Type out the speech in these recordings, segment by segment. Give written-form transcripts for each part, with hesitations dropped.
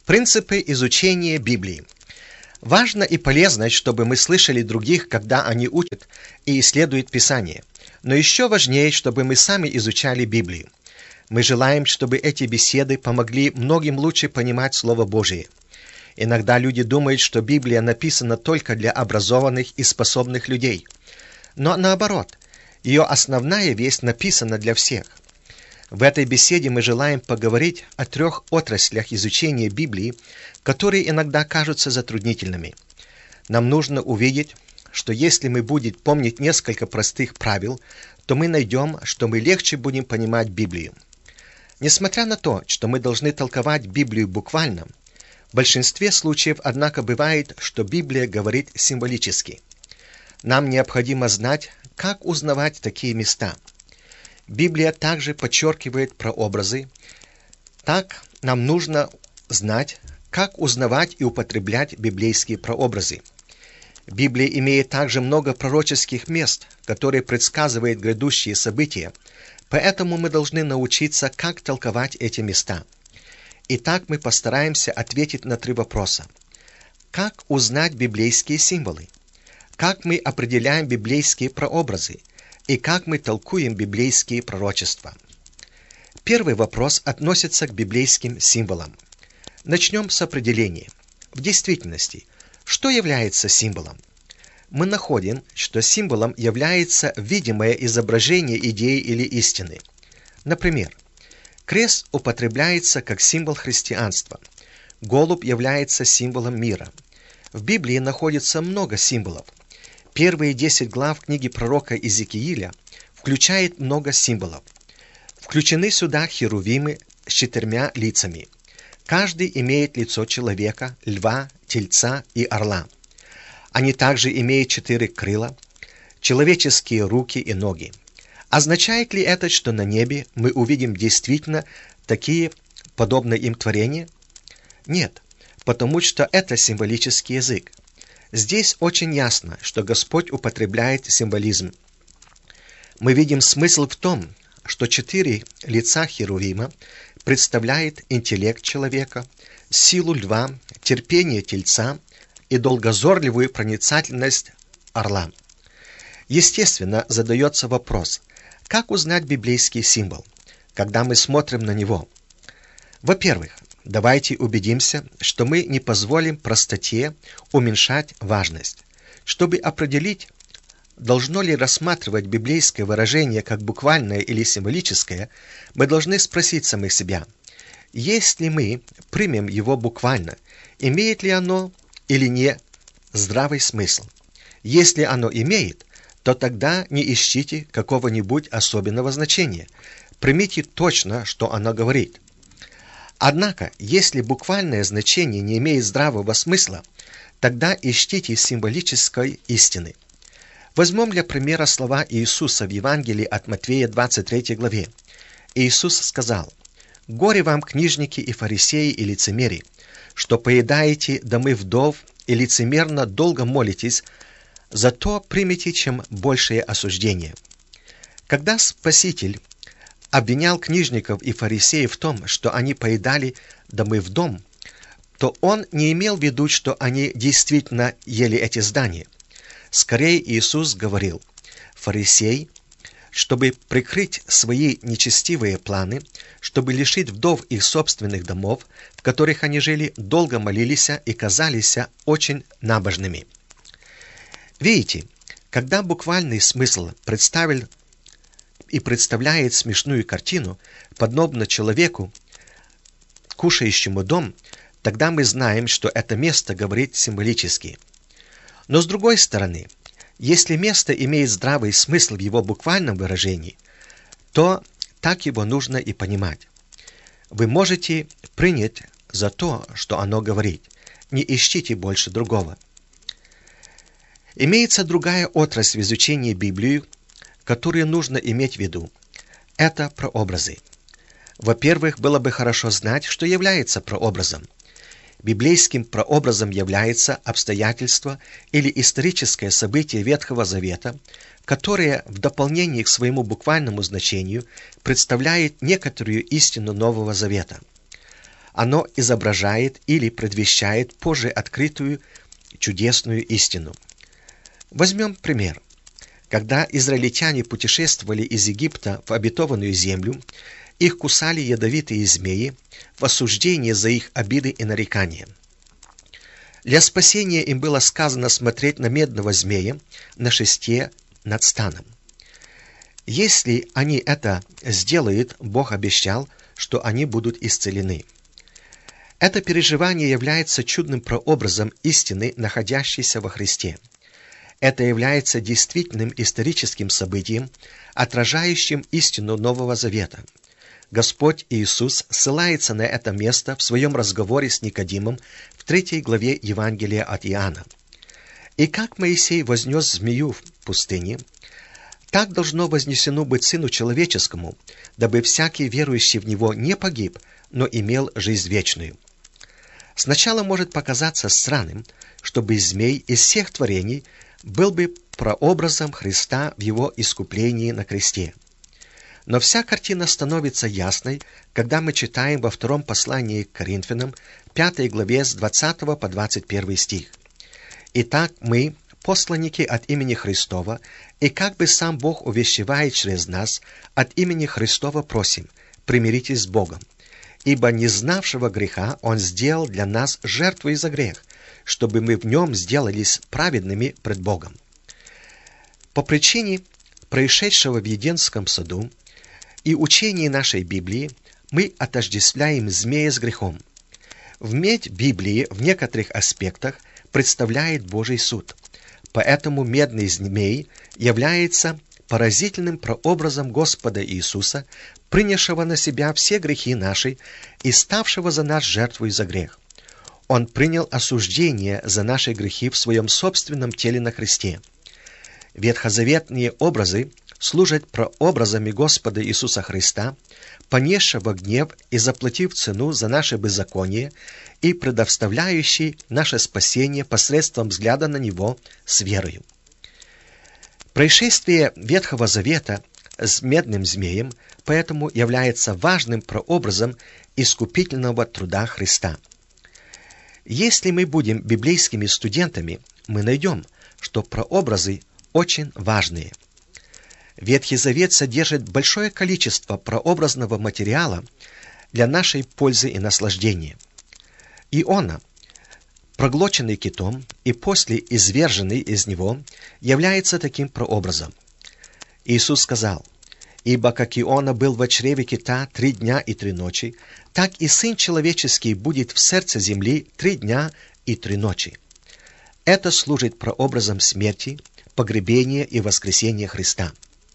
Принципы изучения Библии. Важно и полезно, чтобы мы слышали других, когда они учат и исследуют Писание. Но еще важнее, чтобы мы сами изучали Библию. Мы желаем, чтобы эти беседы помогли многим лучше понимать Слово Божие. Иногда люди думают, что Библия написана только для образованных и способных людей. Но наоборот, ее основная весть написана для всех. В этой беседе мы желаем поговорить о 3 отраслях изучения Библии, которые иногда кажутся затруднительными. Нам нужно увидеть, что если мы будем помнить несколько простых правил, то мы найдем, что мы легче будем понимать Библию. Несмотря на то, что мы должны толковать Библию буквально, в большинстве случаев, однако, бывает, что Библия говорит символически. Нам необходимо знать, как узнавать такие места. Библия также подчеркивает прообразы. Так нам нужно знать, как узнавать и употреблять библейские прообразы. Библия имеет также много пророческих мест, которые предсказывают грядущие события, поэтому мы должны научиться, как толковать эти места. Итак, мы постараемся ответить на 3 вопроса. Как узнать библейские символы? Как мы определяем библейские прообразы? И как мы толкуем библейские пророчества? Первый вопрос относится к библейским символам. Начнем с определения. В действительности, что является символом? Мы находим, что символом является видимое изображение идеи или истины. Например, крест употребляется как символ христианства. Голубь является символом мира. В Библии находится много символов. Первые 10 глав книги пророка Иезекииля включают много символов. Включены сюда херувимы с 4 лицами. Каждый имеет лицо человека, льва, тельца и орла. Они также имеют 4 крыла, человеческие руки и ноги. Означает ли это, что на небе мы увидим действительно такие подобные им творения? Нет, потому что это символический язык. Здесь очень ясно, что Господь употребляет символизм. Мы видим смысл в том, что 4 лица херувима представляют интеллект человека, силу льва, терпение тельца и долгозорливую проницательность орла. Естественно, задается вопрос, как узнать библейский символ, когда мы смотрим на него? Во-первых, давайте убедимся, что мы не позволим простоте уменьшать важность. Чтобы определить, должно ли рассматривать библейское выражение как буквальное или символическое, мы должны спросить самих себя, если мы примем его буквально, имеет ли оно или не здравый смысл. Если оно имеет, то тогда не ищите какого-нибудь особенного значения. Примите точно, что оно говорит. Однако, если буквальное значение не имеет здравого смысла, тогда ищите символической истины. Возьмем для примера слова Иисуса в Евангелии от Матфея 23 главе. Иисус сказал: «Горе вам, книжники и фарисеи и лицемеры, что поедаете домы вдов и лицемерно долго молитесь, зато примите чем большее осуждение». Когда Спаситель обвинял книжников и фарисеев в том, что они поедали домы в дом, то он не имел в виду, что они действительно ели эти здания. Скорее, Иисус говорил: фарисей, чтобы прикрыть свои нечестивые планы, чтобы лишить вдов их собственных домов, в которых они жили, долго молились и казались очень набожными. Видите, когда буквальный смысл представляет смешную картину, подобно человеку, кушающему дом, тогда мы знаем, что это место говорит символически. Но с другой стороны, если место имеет здравый смысл в его буквальном выражении, то так его нужно и понимать. Вы можете принять за то, что оно говорит. Не ищите больше другого. Имеется другая отрасль в изучении Библии, которые нужно иметь в виду. Это прообразы. Во-первых, было бы хорошо знать, что является прообразом. Библейским прообразом является обстоятельство или историческое событие Ветхого Завета, которое в дополнение к своему буквальному значению представляет некоторую истину Нового Завета. Оно изображает или предвещает позже открытую чудесную истину. Возьмем пример. Когда израильтяне путешествовали из Египта в обетованную землю, их кусали ядовитые змеи в осуждение за их обиды и нарекания. Для спасения им было сказано смотреть на медного змея на шесте над станом. Если они это сделают, Бог обещал, что они будут исцелены. Это переживание является чудным прообразом истины, находящейся во Христе. Это является действительным историческим событием, отражающим истину Нового Завета. Господь Иисус ссылается на это место в своем разговоре с Никодимом в 3 главе Евангелия от Иоанна. «И как Моисей вознес змею в пустыне, так должно вознесено быть Сыну Человеческому, дабы всякий верующий в Него не погиб, но имел жизнь вечную». Сначала может показаться странным, чтобы змей из всех творений был бы прообразом Христа в Его искуплении на кресте. Но вся картина становится ясной, когда мы читаем во 2 послании к Коринфянам, 5 главе с 20 по 21 стих. «Итак, мы, посланники от имени Христова, и как бы сам Бог увещевает через нас, от имени Христова просим, примиритесь с Богом. Ибо не знавшего греха Он сделал для нас жертву за грех, чтобы мы в нем сделались праведными пред Богом». По причине происшедшего в Едемском саду и учении нашей Библии мы отождествляем змея с грехом. Медь Библии в некоторых аспектах представляет Божий суд. Поэтому медный змей является поразительным прообразом Господа Иисуса, принявшего на себя все грехи наши и ставшего за нас жертвой за грех. Он принял осуждение за наши грехи в своем собственном теле на кресте. Ветхозаветные образы служат прообразами Господа Иисуса Христа, понесшего гнев и заплатив цену за наше беззаконие и предоставляющий наше спасение посредством взгляда на Него с верою. Происшествие Ветхого Завета с медным змеем поэтому является важным прообразом искупительного труда Христа. Если мы будем библейскими студентами, мы найдем, что прообразы очень важные. Ветхий Завет содержит большое количество прообразного материала для нашей пользы и наслаждения. Иона, проглоченный китом и после изверженный из него, является таким прообразом. Иисус сказал: «Ибо как Иона был во чреве кита 3 дня и 3 ночи, так и Сын Человеческий будет в сердце земли 3 дня и 3 ночи». Это служит прообразом смерти, погребения и воскресения Христа.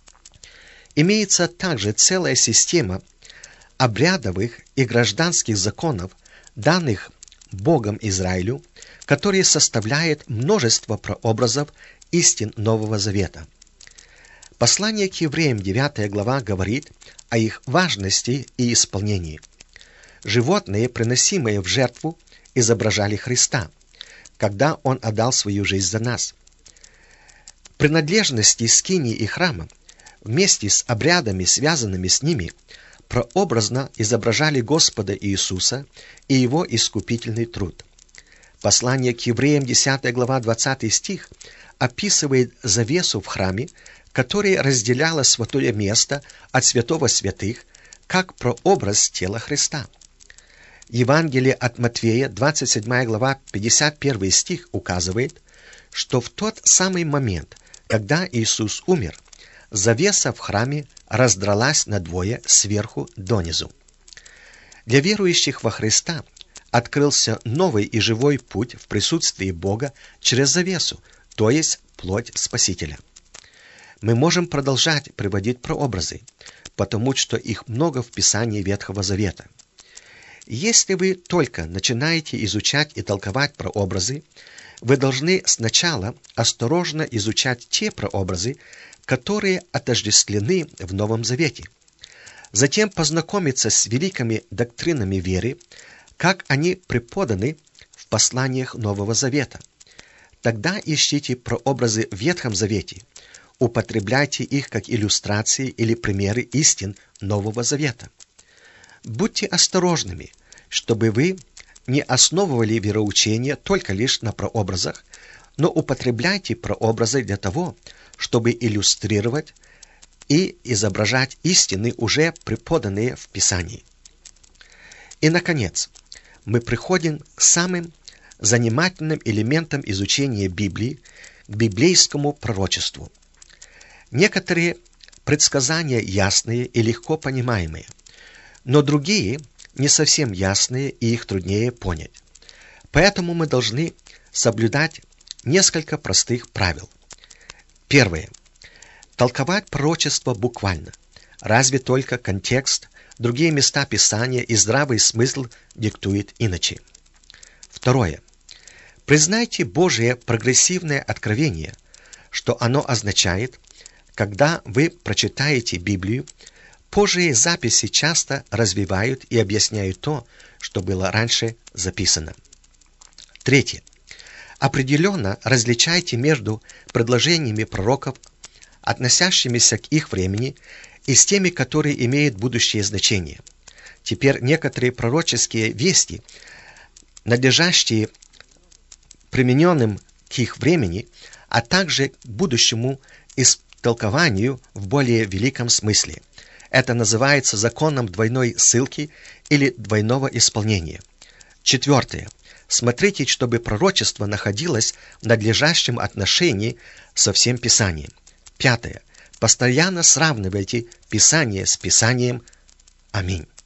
Имеется также целая система обрядовых и гражданских законов, данных Богом Израилю, которые составляют множество прообразов истин Нового Завета. Послание к евреям 9 глава говорит о их важности и исполнении. Животные, приносимые в жертву, изображали Христа, когда Он отдал свою жизнь за нас. Принадлежности скинии и храма вместе с обрядами, связанными с ними, прообразно изображали Господа Иисуса и Его искупительный труд. Послание к евреям 10 глава 20 стих описывает завесу в храме, которая разделяла святое место от святого святых, как прообраз тела Христа. Евангелие от Матфея, 27 глава 51 стих указывает, что в тот самый момент, когда Иисус умер, завеса в храме раздралась надвое сверху донизу. Для верующих во Христа открылся новый и живой путь в присутствии Бога через завесу, то есть плоть Спасителя. Мы можем продолжать приводить прообразы, потому что их много в Писании Ветхого Завета. Если вы только начинаете изучать и толковать прообразы, вы должны сначала осторожно изучать те прообразы, которые отождествлены в Новом Завете. Затем познакомиться с великими доктринами веры, как они преподаны в посланиях Нового Завета. Тогда ищите прообразы в Ветхом Завете, употребляйте их как иллюстрации или примеры истин Нового Завета. Будьте осторожными, чтобы вы не основывали вероучение только лишь на прообразах, но употребляйте прообразы для того, чтобы иллюстрировать и изображать истины, уже преподанные в Писании. И, наконец, мы приходим к самым занимательным элементам изучения Библии, к библейскому пророчеству. Некоторые предсказания ясные и легко понимаемые, но другие не совсем ясные, и их труднее понять. Поэтому мы должны соблюдать несколько простых правил. Первое. Толковать пророчество буквально. Разве только контекст, другие места Писания и здравый смысл диктует иначе. Второе. Признайте Божие прогрессивное откровение, что оно означает, когда вы прочитаете Библию, позже записи часто развивают и объясняют то, что было раньше записано. Третье. Определенно различайте между предложениями пророков, относящимися к их времени, и с теми, которые имеют будущее значение. Теперь некоторые пророческие вести, надлежащие примененным к их времени, а также к будущему истолкованию в более великом смысле. Это называется законом двойной ссылки или двойного исполнения. Четвертое. Смотрите, чтобы пророчество находилось в надлежащем отношении со всем Писанием. Пятое. Постоянно сравнивайте Писание с Писанием. Аминь.